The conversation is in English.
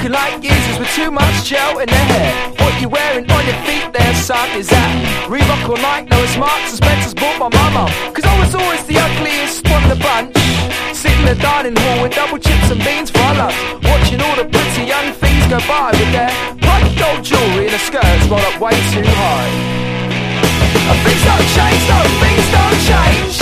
looking like users with too much gel in their hair. What you wearing on your feet there, son? Is that Reebok or Nike? No, it's Marks and Spencer's bought by my mum. Cause I was always the ugliest one in the bunch, sitting in the dining hall with double chips and beans for our lunch, watching all the pretty young things go by with their bright gold jewellery and their skirts rolled up way too high. And things don't change, no, things don't change.